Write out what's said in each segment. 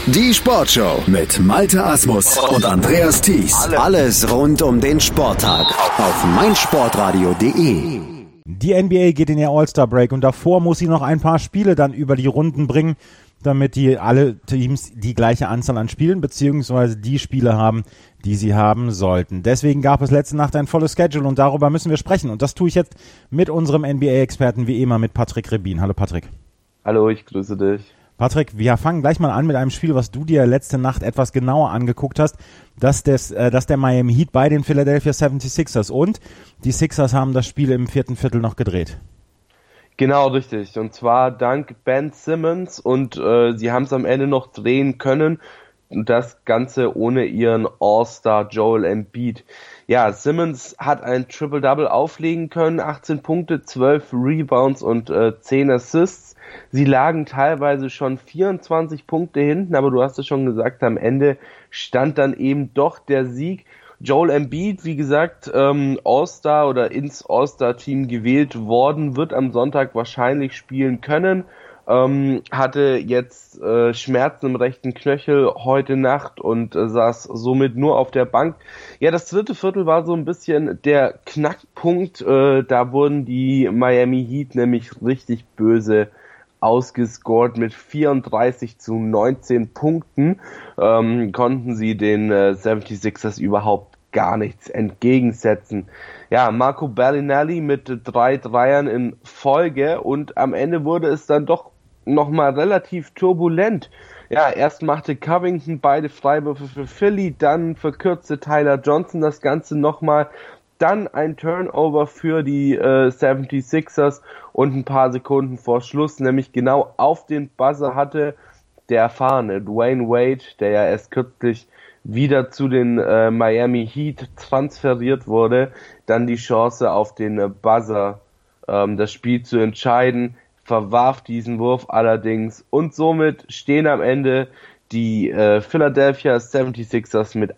Die Sportshow mit Malte Asmus und Andreas Thies. Alles rund um den Sporttag auf meinsportradio.de. Die NBA geht in ihr All-Star-Break und davor muss sie noch ein paar Spiele dann über die Runden bringen, damit alle Teams die gleiche Anzahl an Spielen bzw. die Spiele haben, die sie haben sollten. Deswegen gab es letzte Nacht ein volles Schedule und darüber müssen wir sprechen. Und das tue ich jetzt mit unserem NBA-Experten wie immer, mit Patrick Rebin. Hallo Patrick. Hallo, ich grüße dich. Patrick, wir fangen gleich mal an mit einem Spiel, was du dir letzte Nacht etwas genauer angeguckt hast. Das der Miami Heat bei den Philadelphia 76ers. Und die Sixers haben das Spiel im vierten Viertel noch gedreht. Genau, richtig. Und zwar dank Ben Simmons. Und sie haben es am Ende noch drehen können. Und das Ganze ohne ihren All-Star Joel Embiid. Ja, Simmons hat ein Triple-Double auflegen können. 18 Punkte, 12 Rebounds und 10 Assists. Sie lagen teilweise schon 24 Punkte hinten, aber du hast es schon gesagt, am Ende stand dann eben doch der Sieg. Joel Embiid, wie gesagt, All-Star oder ins All-Star-Team gewählt worden, wird am Sonntag wahrscheinlich spielen können. Hatte jetzt Schmerzen im rechten Knöchel heute Nacht und saß somit nur auf der Bank. Ja, das dritte Viertel war so ein bisschen der Knackpunkt. Da wurden die Miami Heat nämlich richtig böse ausgescored mit 34-19 Punkten, konnten sie den 76ers überhaupt gar nichts entgegensetzen. Ja, Marco Bellinelli mit 3 Dreiern in Folge und am Ende wurde es dann doch nochmal relativ turbulent. Ja, erst machte Covington beide Freiwürfe für Philly, dann verkürzte Tyler Johnson das Ganze nochmal, dann ein Turnover für die 76ers und ein paar Sekunden vor Schluss, nämlich genau auf den Buzzer hatte der erfahrene Dwayne Wade, der ja erst kürzlich wieder zu den Miami Heat transferiert wurde, dann die Chance auf den Buzzer, das Spiel zu entscheiden, verwarf diesen Wurf allerdings und somit stehen am Ende die Philadelphia 76ers mit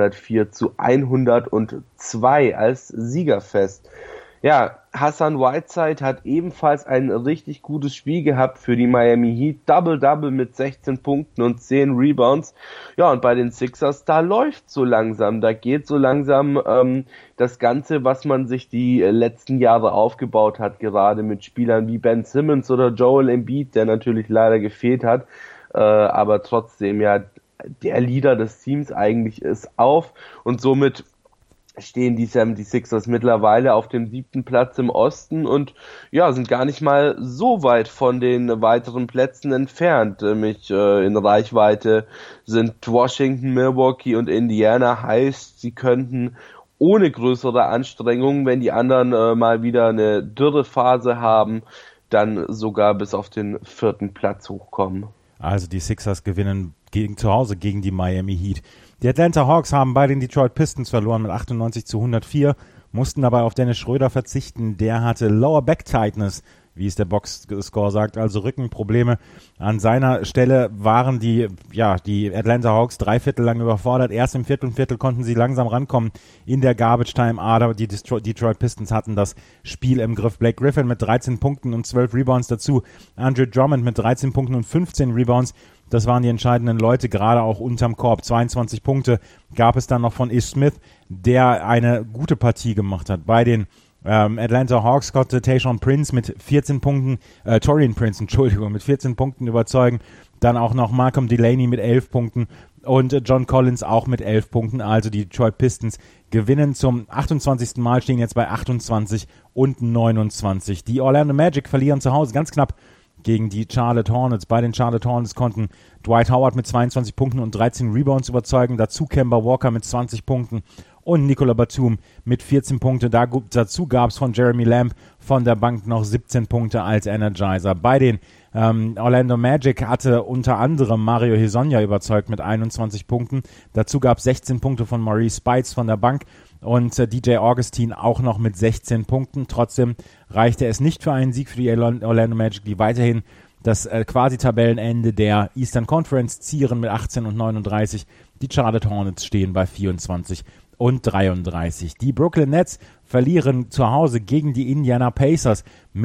104-102 als Sieger fest. Ja, Hassan Whiteside hat ebenfalls ein richtig gutes Spiel gehabt für die Miami Heat. Double-Double mit 16 Punkten und 10 Rebounds. Ja, und bei den Sixers, da läuft so langsam, da geht so langsam das Ganze, was man sich die letzten Jahre aufgebaut hat, gerade mit Spielern wie Ben Simmons oder Joel Embiid, der natürlich leider gefehlt hat, aber trotzdem ja der Leader des Teams eigentlich ist auf und somit stehen die 76ers mittlerweile auf dem 7. Platz im Osten und ja, sind gar nicht mal so weit von den weiteren Plätzen entfernt. Nämlich in Reichweite sind Washington, Milwaukee und Indiana, heißt, sie könnten ohne größere Anstrengungen, wenn die anderen mal wieder eine Dürrephase haben, dann sogar bis auf den 4. Platz hochkommen. Also die Sixers gewinnen zu Hause gegen die Miami Heat. Die Atlanta Hawks haben bei den Detroit Pistons verloren mit 98-104, mussten dabei auf Dennis Schröder verzichten. Der hatte Lower Back Tightness, wie es der Boxscore sagt, also Rückenprobleme. An seiner Stelle waren die Atlanta Hawks 3 Viertel lang überfordert. Erst im vierten Viertel konnten sie langsam rankommen in der Garbage Time, aber die Detroit Pistons hatten das Spiel im Griff. Blake Griffin mit 13 Punkten und 12 Rebounds dazu. Andre Drummond mit 13 Punkten und 15 Rebounds. Das waren die entscheidenden Leute, gerade auch unterm Korb. 22 Punkte gab es dann noch von Ish Smith, der eine gute Partie gemacht hat. Bei den Atlanta Hawks konnte Tayshaun Prince mit 14 Punkten, Taurean Prince, mit 14 Punkten überzeugen. Dann auch noch Malcolm Delaney mit 11 Punkten und John Collins auch mit 11 Punkten. Also die Detroit Pistons gewinnen zum 28. Mal, stehen jetzt bei 28 und 29. Die Orlando Magic verlieren zu Hause ganz knapp gegen die Charlotte Hornets. Bei den Charlotte Hornets konnten Dwight Howard mit 22 Punkten und 13 Rebounds überzeugen, dazu Kemba Walker mit 20 Punkten und Nicola Batum mit 14 Punkten. Dazu gab es von Jeremy Lamb von der Bank noch 17 Punkte als Energizer. Bei den Orlando Magic hatte unter anderem Mario Hezonja überzeugt mit 21 Punkten. Dazu gab es 16 Punkte von Maurice Spites von der Bank und DJ Augustin auch noch mit 16 Punkten. Trotzdem reichte es nicht für einen Sieg für die Orlando Magic, die weiterhin das Quasi-Tabellenende der Eastern Conference zieren mit 18 und 39. Die Charlotte Hornets stehen bei 24 und 33. Die Brooklyn Nets verlieren zu Hause gegen die Indiana Pacers mit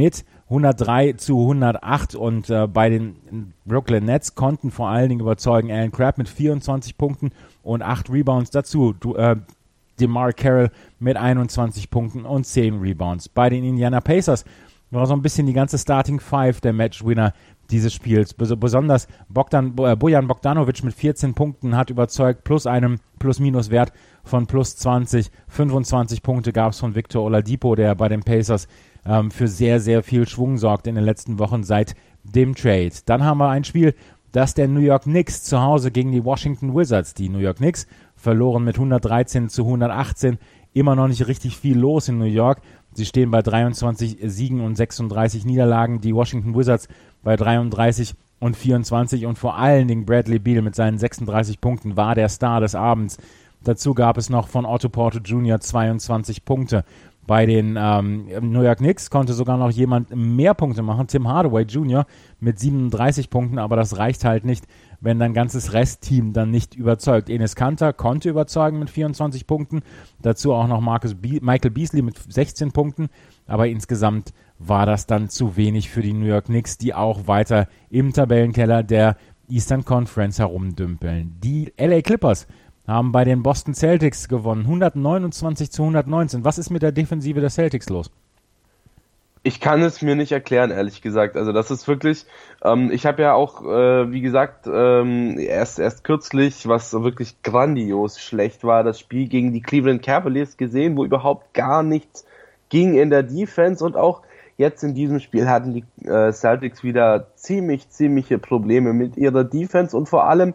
103-108 und bei den Brooklyn Nets konnten vor allen Dingen überzeugen Alan Crabb mit 24 Punkten und 8 Rebounds dazu. DeMar Carroll mit 21 Punkten und 10 Rebounds. Bei den Indiana Pacers war so ein bisschen die ganze Starting Five der Matchwinner dieses Spiels. Besonders Bojan Bogdanovic mit 14 Punkten hat überzeugt, plus einem Plus-Minus-Wert von plus 20. 25 Punkte gab es von Victor Oladipo, der bei den Pacers für sehr, sehr viel Schwung sorgt in den letzten Wochen seit dem Trade. Dann haben wir ein Spiel, das der New York Knicks zu Hause gegen die Washington Wizards. Die New York Knicks verloren mit 113-118. Immer noch nicht richtig viel los in New York. Sie stehen bei 23 Siegen und 36 Niederlagen. Die Washington Wizards bei 33 und 24. Und vor allen Dingen Bradley Beal mit seinen 36 Punkten war der Star des Abends. Dazu gab es noch von Otto Porter Jr. 22 Punkte. Bei den New York Knicks konnte sogar noch jemand mehr Punkte machen, Tim Hardaway Jr. mit 37 Punkten, aber das reicht halt nicht, wenn dein ganzes Restteam dann nicht überzeugt. Enes Kanter konnte überzeugen mit 24 Punkten, dazu auch noch Michael Beasley mit 16 Punkten, aber insgesamt war das dann zu wenig für die New York Knicks, die auch weiter im Tabellenkeller der Eastern Conference herumdümpeln. Die LA Clippers haben bei den Boston Celtics gewonnen, 129-119. Was ist mit der Defensive der Celtics los? Ich kann es mir nicht erklären, ehrlich gesagt. Also das ist wirklich, ich habe ja auch, wie gesagt, erst kürzlich, was wirklich grandios schlecht war, das Spiel gegen die Cleveland Cavaliers gesehen, wo überhaupt gar nichts ging in der Defense, und auch jetzt in diesem Spiel hatten die Celtics wieder ziemliche Probleme mit ihrer Defense, und vor allem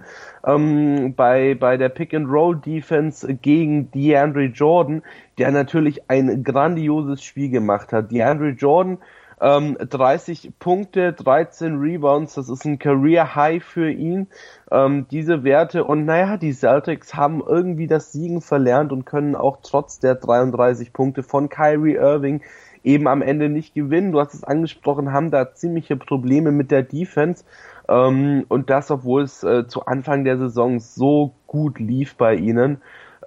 bei der Pick-and-Roll-Defense gegen DeAndre Jordan, der natürlich ein grandioses Spiel gemacht hat. DeAndre Jordan 30 Punkte, 13 Rebounds, das ist ein Career-High für ihn, diese Werte. Und naja, die Celtics haben irgendwie das Siegen verlernt und können auch trotz der 33 Punkte von Kyrie Irving eben am Ende nicht gewinnen. Du hast es angesprochen, haben da ziemliche Probleme mit der Defense, und das, obwohl es zu Anfang der Saison so gut lief bei ihnen.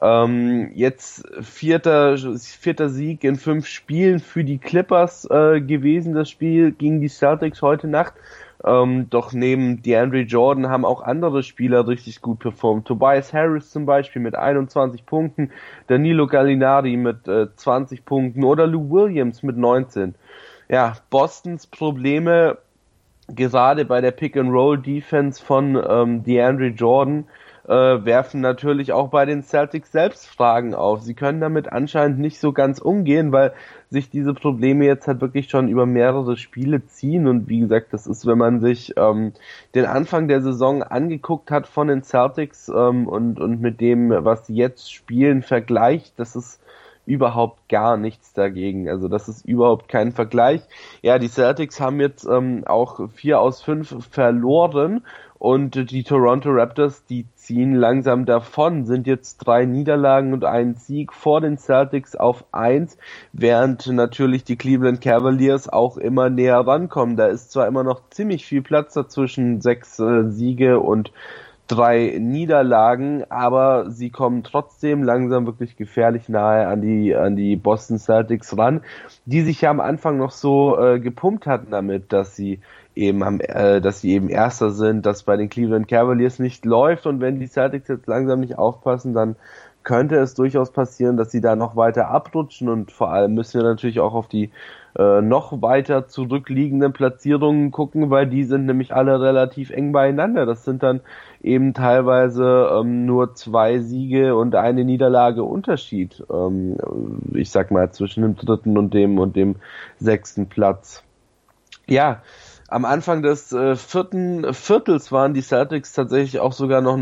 Jetzt vierter Sieg in 5 Spielen für die Clippers gewesen, das Spiel gegen die Celtics heute Nacht. Doch neben DeAndre Jordan haben auch andere Spieler richtig gut performt. Tobias Harris zum Beispiel mit 21 Punkten, Danilo Gallinari mit 20 Punkten oder Lou Williams mit 19. Ja, Bostons Probleme gerade bei der Pick-and-Roll-Defense von DeAndre Jordan werfen natürlich auch bei den Celtics selbst Fragen auf. Sie können damit anscheinend nicht so ganz umgehen, weil sich diese Probleme jetzt halt wirklich schon über mehrere Spiele ziehen, und wie gesagt, das ist, wenn man sich den Anfang der Saison angeguckt hat von den Celtics und mit dem, was sie jetzt spielen, vergleicht, das ist überhaupt gar nichts dagegen. Also das ist überhaupt kein Vergleich. Ja, die Celtics haben jetzt auch 4 aus 5 verloren, und die Toronto Raptors, die ziehen langsam davon, sind jetzt 3 Niederlagen und einen Sieg vor den Celtics auf 1, während natürlich die Cleveland Cavaliers auch immer näher rankommen. Da ist zwar immer noch ziemlich viel Platz dazwischen, 6 Siege und 3 Niederlagen, aber sie kommen trotzdem langsam wirklich gefährlich nahe an die Boston Celtics ran, die sich ja am Anfang noch so gepumpt hatten damit, dass sie eben Erster sind, dass bei den Cleveland Cavaliers nicht läuft, und wenn die Celtics jetzt langsam nicht aufpassen, dann könnte es durchaus passieren, dass sie da noch weiter abrutschen, und vor allem müssen wir natürlich auch auf die noch weiter zurückliegenden Platzierungen gucken, weil die sind nämlich alle relativ eng beieinander. Das sind dann eben teilweise nur 2 Siege und eine Niederlage Unterschied, ich sag mal, zwischen dem 3. und dem 6. Platz. Ja, am Anfang des 4. Viertels waren die Celtics tatsächlich auch sogar noch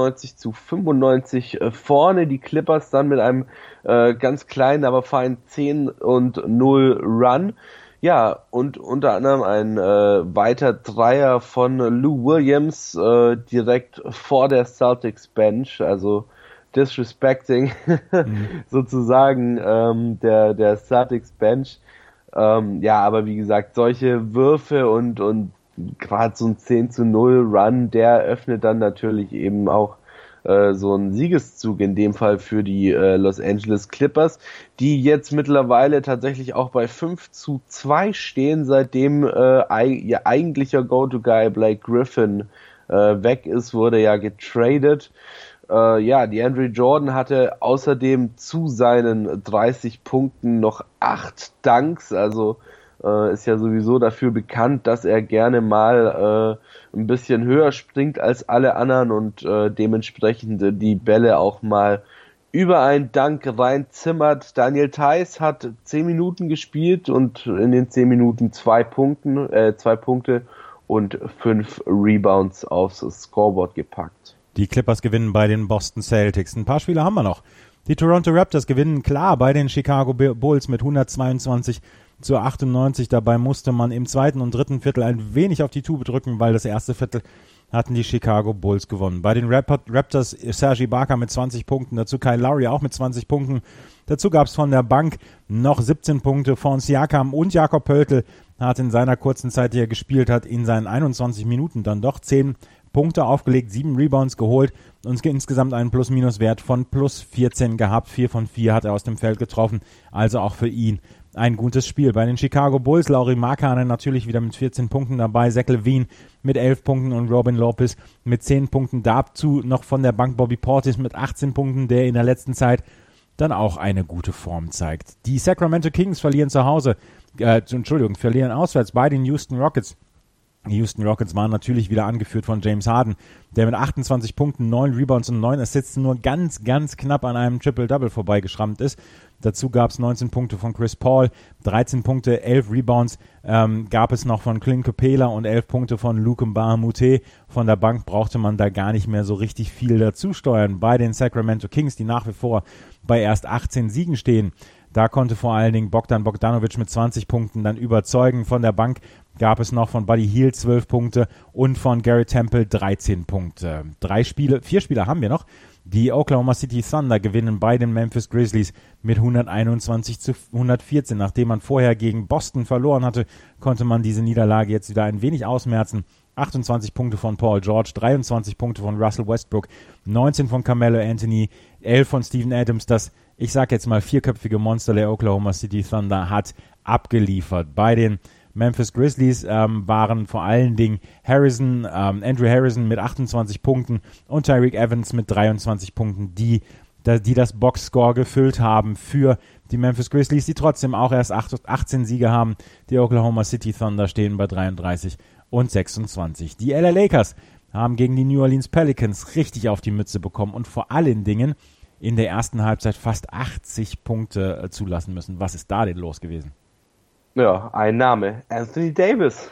99-95 vorne. Die Clippers dann mit einem ganz kleinen, aber feinen 10-0 Run. Ja, und unter anderem ein weiter Dreier von Lou Williams direkt vor der Celtics Bench, also disrespecting sozusagen der Celtics Bench. Ja, aber wie gesagt, solche Würfe und gerade so ein 10-0 Run, der öffnet dann natürlich eben auch so ein Siegeszug in dem Fall für die Los Angeles Clippers, die jetzt mittlerweile tatsächlich auch bei 5-2 stehen, seitdem ihr eigentlicher Go-To-Guy Blake Griffin weg ist, wurde ja getradet. DeAndre Jordan hatte außerdem zu seinen 30 Punkten noch 8 Dunks, also ist ja sowieso dafür bekannt, dass er gerne mal ein bisschen höher springt als alle anderen und dementsprechend die Bälle auch mal über einen Dunk reinzimmert. Daniel Theis hat 10 Minuten gespielt und in den 10 Minuten 2 Punkte und 5 Rebounds aufs Scoreboard gepackt. Die Clippers gewinnen bei den Boston Celtics. Ein paar Spiele haben wir noch. Die Toronto Raptors gewinnen klar bei den Chicago Bulls mit 122-98. Dabei musste man im zweiten und dritten Viertel ein wenig auf die Tube drücken, weil das erste Viertel hatten die Chicago Bulls gewonnen. Bei den Raptors Serge Ibaka mit 20 Punkten, dazu Kyle Lowry auch mit 20 Punkten. Dazu gab es von der Bank noch 17 Punkte von Siakam und Jakob Poeltl hat in seiner kurzen Zeit, die er gespielt hat, in seinen 21 Minuten dann doch 10 Punkte aufgelegt, 7 Rebounds geholt und insgesamt einen Plus-Minus-Wert von plus 14 gehabt. 4 von 4 hat er aus dem Feld getroffen, also auch für ihn ein gutes Spiel. Bei den Chicago Bulls, Lauri Markkanen natürlich wieder mit 14 Punkten dabei, Zach LaVine mit 11 Punkten und Robin Lopez mit 10 Punkten. Dazu noch von der Bank Bobby Portis mit 18 Punkten, der in der letzten Zeit dann auch eine gute Form zeigt. Die Sacramento Kings verlieren auswärts bei den Houston Rockets. Die Houston Rockets waren natürlich wieder angeführt von James Harden, der mit 28 Punkten, 9 Rebounds und 9 Assists nur ganz, ganz knapp an einem Triple-Double vorbeigeschrammt ist. Dazu gab es 19 Punkte von Chris Paul, 13 Punkte, 11 Rebounds gab es noch von Clint Capela und 11 Punkte von Luc Mbah a Moute. Von der Bank brauchte man da gar nicht mehr so richtig viel dazu steuern. Bei den Sacramento Kings, die nach wie vor bei erst 18 Siegen stehen, da konnte vor allen Dingen Bogdan Bogdanovic mit 20 Punkten dann überzeugen. Von der Bank gab es noch von Buddy Hield 12 Punkte und von Garrett Temple 13 Punkte. 4 Spiele haben wir noch. Die Oklahoma City Thunder gewinnen bei den Memphis Grizzlies mit 121-114. Nachdem man vorher gegen Boston verloren hatte, konnte man diese Niederlage jetzt wieder ein wenig ausmerzen. 28 Punkte von Paul George, 23 Punkte von Russell Westbrook, 19 von Carmelo Anthony, 11 von Steven Adams. Das, ich sag jetzt mal, vierköpfige Monster der Oklahoma City Thunder hat abgeliefert. Bei den Memphis Grizzlies waren vor allen Dingen Andrew Harrison mit 28 Punkten und Tyreke Evans mit 23 Punkten, die das Boxscore gefüllt haben für die Memphis Grizzlies, die trotzdem auch erst 18 Siege haben. Die Oklahoma City Thunder stehen bei 33 und 26. Die LA Lakers haben gegen die New Orleans Pelicans richtig auf die Mütze bekommen und vor allen Dingen in der ersten Halbzeit fast 80 Punkte zulassen müssen. Was ist da denn los gewesen? Ja, ein Name, Anthony Davis.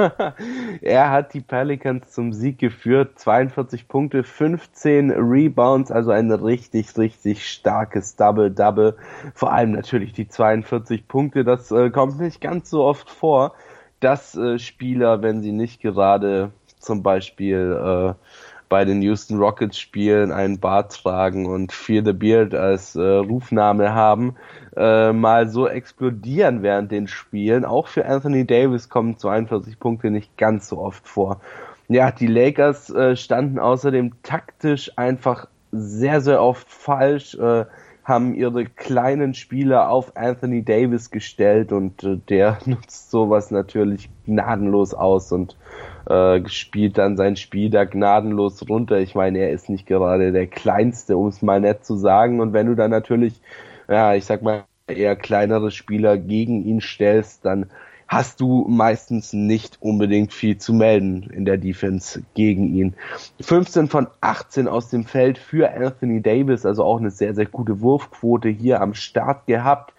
Er hat die Pelicans zum Sieg geführt, 42 Punkte, 15 Rebounds, also ein richtig, richtig starkes Double-Double. Vor allem natürlich die 42 Punkte, das kommt nicht ganz so oft vor, dass Spieler, wenn sie nicht gerade zum Beispiel bei den Houston Rockets spielen, einen Bart tragen und Fear the Beard als Rufname haben, mal so explodieren während den Spielen. Auch für Anthony Davis kommen 42 Punkte nicht ganz so oft vor. Ja, die Lakers standen außerdem taktisch einfach sehr, sehr oft falsch, haben ihre kleinen Spieler auf Anthony Davis gestellt und der nutzt sowas natürlich gnadenlos aus und spielt dann sein Spiel da gnadenlos runter. Ich meine, er ist nicht gerade der Kleinste, um es mal nett zu sagen. Und wenn du dann natürlich, ja, ich sag mal, eher kleinere Spieler gegen ihn stellst, dann hast du meistens nicht unbedingt viel zu melden in der Defense gegen ihn. 15 von 18 aus dem Feld für Anthony Davis, also auch eine sehr, sehr gute Wurfquote hier am Start gehabt.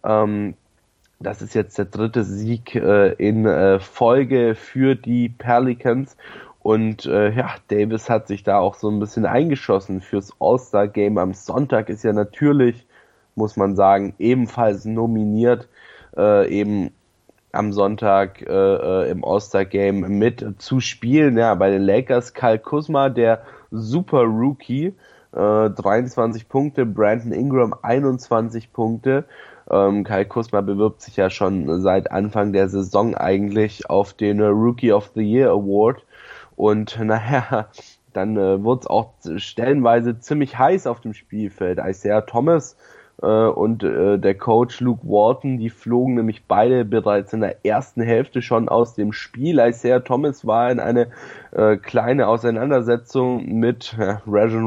Das ist jetzt der dritte Sieg in Folge für die Pelicans und Davis hat sich da auch so ein bisschen eingeschossen fürs All-Star-Game. Am Sonntag ist ja natürlich, muss man sagen, ebenfalls nominiert, eben am Sonntag im All-Star-Game mit zu spielen. Ja, bei den Lakers Kyle Kuzma, der Super Rookie, 23 Punkte, Brandon Ingram 21 Punkte. Kyle Kuzma bewirbt sich ja schon seit Anfang der Saison eigentlich auf den Rookie of the Year Award und naja, dann wurde es auch stellenweise ziemlich heiß auf dem Spielfeld. Isaiah Thomas und der Coach Luke Walton, die flogen nämlich beide bereits in der ersten Hälfte schon aus dem Spiel. Isaiah Thomas war in eine kleine Auseinandersetzung mit Rajon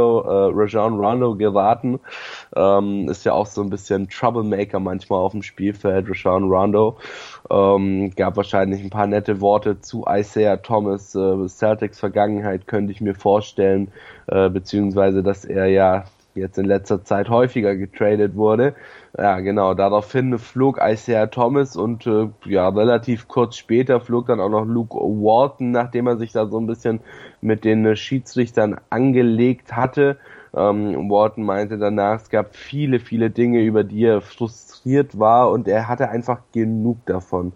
Rondo geraten. Ist ja auch so ein bisschen Troublemaker manchmal auf dem Spielfeld, Rajon Rondo. Gab wahrscheinlich ein paar nette Worte zu Isaiah Thomas. Celtics Vergangenheit könnte ich mir vorstellen, beziehungsweise dass er ja jetzt in letzter Zeit häufiger getradet wurde. Ja, genau, daraufhin flog Isaiah Thomas und relativ kurz später flog dann auch noch Luke Walton, nachdem er sich da so ein bisschen mit den Schiedsrichtern angelegt hatte. Walton meinte danach, es gab viele, viele Dinge, über die er frustriert war und er hatte einfach genug davon.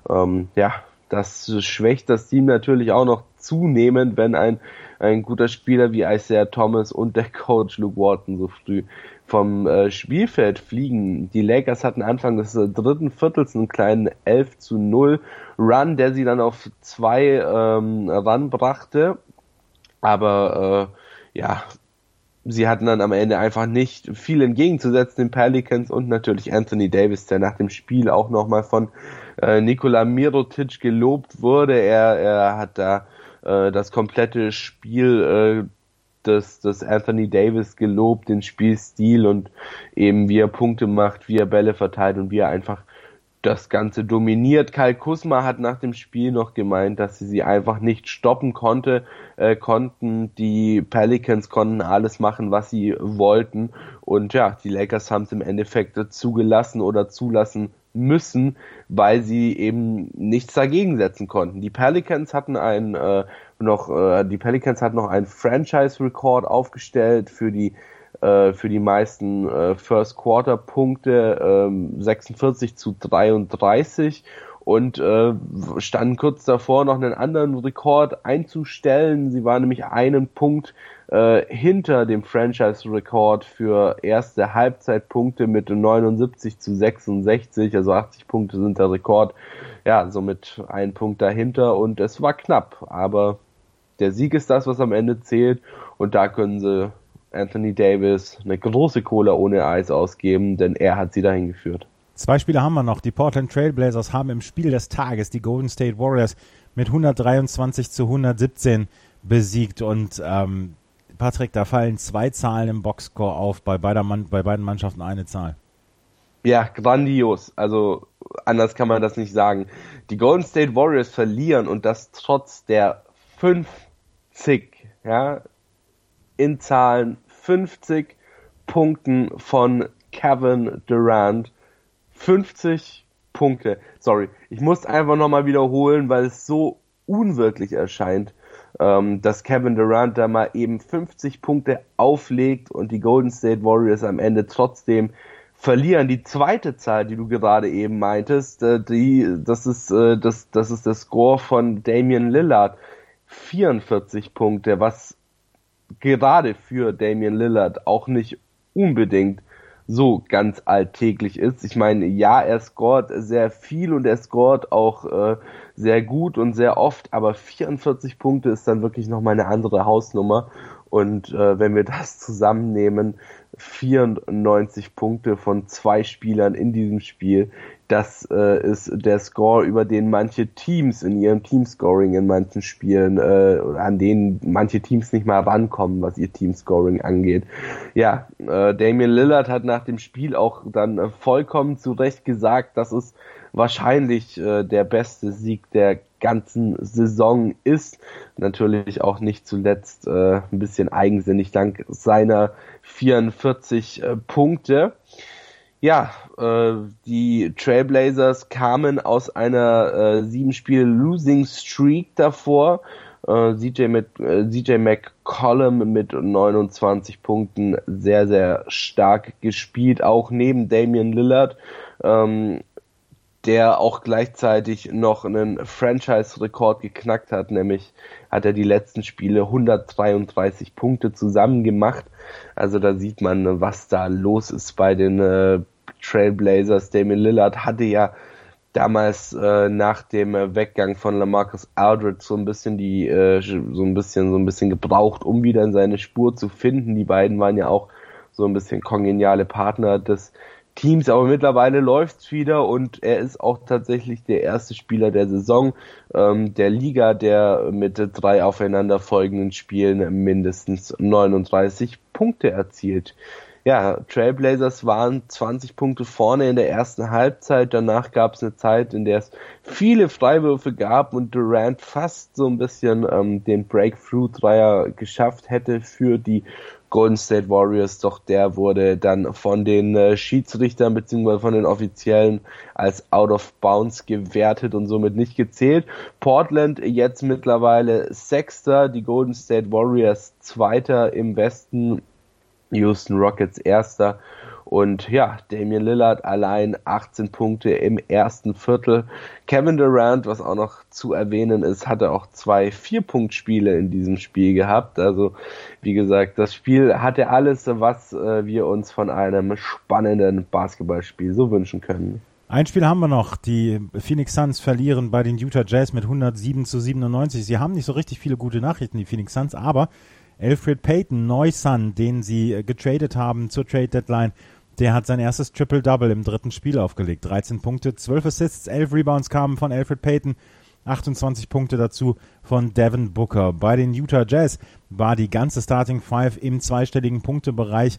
Das schwächt das Team natürlich auch noch zunehmend, wenn ein guter Spieler wie Isaiah Thomas und der Coach Luke Walton so früh vom Spielfeld fliegen. Die Lakers hatten Anfang des dritten Viertels einen kleinen 11-0 Run, der sie dann auf 2 ranbrachte. Aber sie hatten dann am Ende einfach nicht viel entgegenzusetzen den Pelicans und natürlich Anthony Davis, der nach dem Spiel auch nochmal von Nikola Mirotic gelobt wurde. Er hat da das komplette Spiel des Anthony Davis gelobt, den Spielstil und eben wie er Punkte macht, wie er Bälle verteilt und wie er einfach das Ganze dominiert. Kyle Kuzma hat nach dem Spiel noch gemeint, dass sie einfach nicht stoppen konnten. Die Pelicans konnten alles machen, was sie wollten. Und ja, die Lakers haben es im Endeffekt zugelassen oder zulassen müssen, weil sie eben nichts dagegen setzen konnten. Die Pelicans hatten noch einen Franchise-Record aufgestellt für die meisten First-Quarter-Punkte, 46-33 und standen kurz davor, noch einen anderen Rekord einzustellen. Sie waren nämlich einen Punkt hinter dem Franchise-Rekord für erste Halbzeitpunkte mit 79-66, also 80 Punkte sind der Rekord, ja, somit ein Punkt dahinter und es war knapp, aber der Sieg ist das, was am Ende zählt und da können sie Anthony Davis eine große Kohle ohne Eis ausgeben, denn er hat sie dahin geführt. 2 Spiele haben wir noch. Die Portland Trail Blazers haben im Spiel des Tages die Golden State Warriors mit 123-117 besiegt und Patrick, da fallen 2 Zahlen im Boxscore auf, bei beiden Mannschaften eine Zahl. Ja, grandios. Also anders kann man das nicht sagen. Die Golden State Warriors verlieren und das trotz der 50, in Zahlen 50 Punkten von Kevin Durant. 50 Punkte. Sorry, ich muss einfach nochmal wiederholen, weil es so unwirklich erscheint, dass Kevin Durant da mal eben 50 Punkte auflegt und die Golden State Warriors am Ende trotzdem verlieren. Die zweite Zahl, die du gerade eben meintest, das ist der Score von Damian Lillard. 44 Punkte, was gerade für Damian Lillard auch nicht unbedingt so ganz alltäglich ist. Ich meine, ja, er scoret sehr viel und er scoret auch sehr gut und sehr oft, aber 44 Punkte ist dann wirklich nochmal eine andere Hausnummer. Und wenn wir das zusammennehmen, 94 Punkte von 2 Spielern in diesem Spiel, das ist der Score, über den manche Teams in ihrem Teamscoring in manchen Spielen, an denen manche Teams nicht mal rankommen, was ihr Teamscoring angeht. Ja, Damian Lillard hat nach dem Spiel auch dann vollkommen zu Recht gesagt, dass es wahrscheinlich der beste Sieg der ganzen Saison ist. Natürlich auch nicht zuletzt ein bisschen eigensinnig dank seiner 44 Punkte. Ja, die Trailblazers kamen aus einer 7-Spiel-Losing-Streak davor. CJ McCollum mit 29 Punkten sehr, sehr stark gespielt, auch neben Damian Lillard, der auch gleichzeitig noch einen Franchise-Rekord geknackt hat, nämlich hat er die letzten Spiele 133 Punkte zusammen gemacht. Also da sieht man, was da los ist bei den Trailblazers. Damian Lillard hatte ja damals nach dem Weggang von LaMarcus Aldridge so ein bisschen gebraucht, um wieder in seine Spur zu finden. Die beiden waren ja auch so ein bisschen kongeniale Partner des Teams, aber mittlerweile läuft's wieder und er ist auch tatsächlich der erste Spieler der Saison der Liga, der mit 3 aufeinanderfolgenden Spielen mindestens 39 Punkte erzielt. Ja, Trailblazers waren 20 Punkte vorne in der ersten Halbzeit, danach gab es eine Zeit, in der es viele Freiwürfe gab und Durant fast so ein bisschen den Breakthrough-Dreier geschafft hätte für die Golden State Warriors, doch der wurde dann von den Schiedsrichtern bzw. von den Offiziellen als out of bounds gewertet und somit nicht gezählt. Portland jetzt mittlerweile Sechster, die Golden State Warriors Zweiter im Westen, Houston Rockets Erster. Und ja, Damian Lillard allein 18 Punkte im ersten Viertel. Kevin Durant, was auch noch zu erwähnen ist, hatte auch 2 4-Punkt-Spiele in diesem Spiel gehabt. Also wie gesagt, das Spiel hatte alles, was wir uns von einem spannenden Basketballspiel so wünschen können. Ein Spiel haben wir noch. Die Phoenix Suns verlieren bei den Utah Jazz mit 107-97. Sie haben nicht so richtig viele gute Nachrichten, die Phoenix Suns, aber Elfrid Payton, Neu-Sun, den sie getradet haben zur Trade-Deadline, der hat sein erstes Triple-Double im dritten Spiel aufgelegt. 13 Punkte, 12 Assists, 11 Rebounds kamen von Elfrid Payton, 28 Punkte dazu von Devin Booker. Bei den Utah Jazz war die ganze Starting Five im zweistelligen Punktebereich.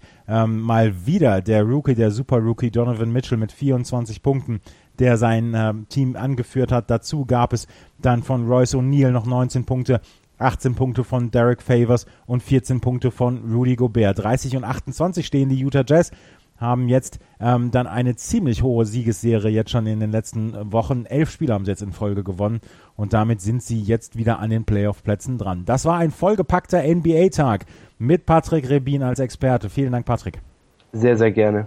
Mal wieder der Rookie, der Super-Rookie Donovan Mitchell mit 24 Punkten, der sein Team angeführt hat. Dazu gab es dann von Royce O'Neal noch 19 Punkte, 18 Punkte von Derek Favors und 14 Punkte von Rudy Gobert. 30 und 28 stehen die Utah Jazz, haben jetzt dann eine ziemlich hohe Siegesserie jetzt schon in den letzten Wochen. 11 Spiele haben sie jetzt in Folge gewonnen und damit sind sie jetzt wieder an den Playoff-Plätzen dran. Das war ein vollgepackter NBA-Tag mit Patrick Rebin als Experte. Vielen Dank, Patrick. Sehr, sehr gerne.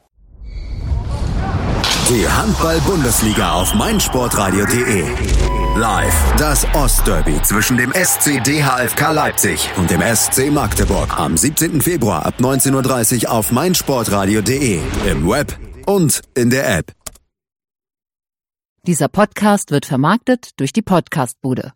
Die Handball-Bundesliga auf meinsportradio.de. Live das Ostderby zwischen dem SC DHFK Leipzig und dem SC Magdeburg am 17. Februar ab 19:30 Uhr auf meinsportradio.de, im Web und in der App. Dieser Podcast wird vermarktet durch die Podcastbude.